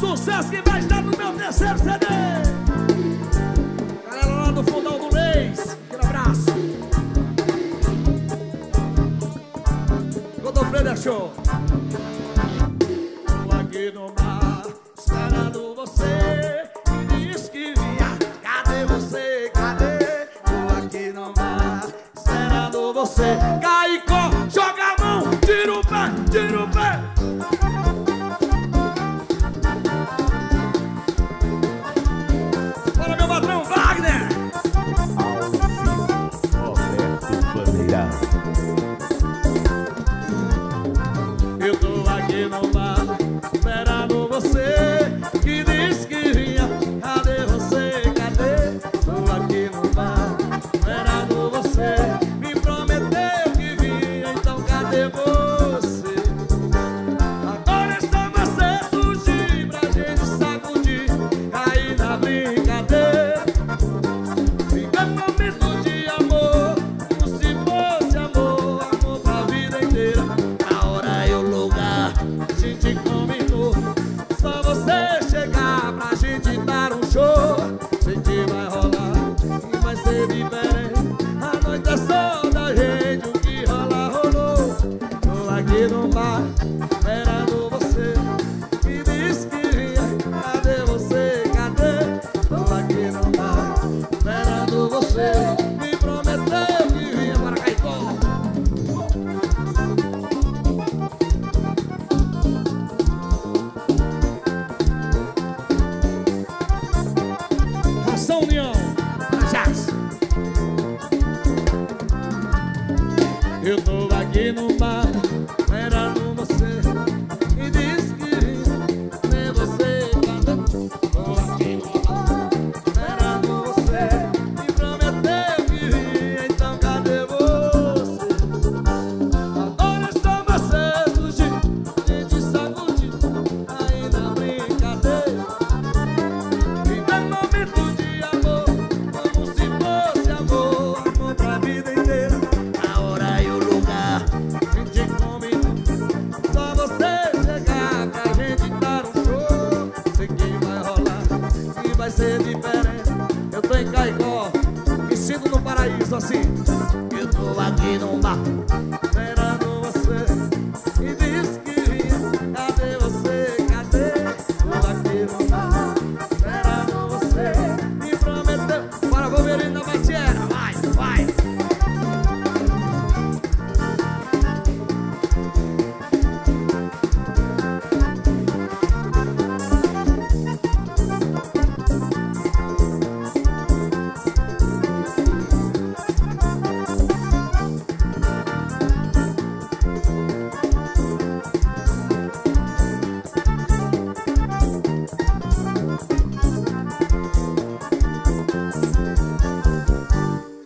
sucesso que vai estar no meu terceiro CD. Galera lá do Fundão do Leis, aquele abraço. Godofredo é show. Tô aqui no mar, esperando você. Diz que vinha, cadê você? Cadê? Tô aqui no mar, esperando você. Caicó, joga a mão, tira o pé, tira o pé. Fala, meu patrão Wagner. Roberto Bandeira. Eu tô aqui no mar, esperando você. Que diz que vinha, cadê você? Cadê? Tô aqui no mar, esperando você. Me prometeu que vinha, então cadê você? Agora está mais certo de pra gente sacudir, cair na brincadeira. Fica momento de amor, como se fosse amor, amor pra vida inteira. A hora e o lugar, a gente combinou. Só você chegar pra gente dar um show. A gente vai rolar e vai ser diferente. A noite é só da gente, o que rola, rolou. Tô aqui no mar, esperando você. Me diz que vinha, cadê você? Cadê? Tô aqui no mar, esperando você. Me prometeu que vinha para Caicó. Ração União, Jazz. Eu tô aqui no mar,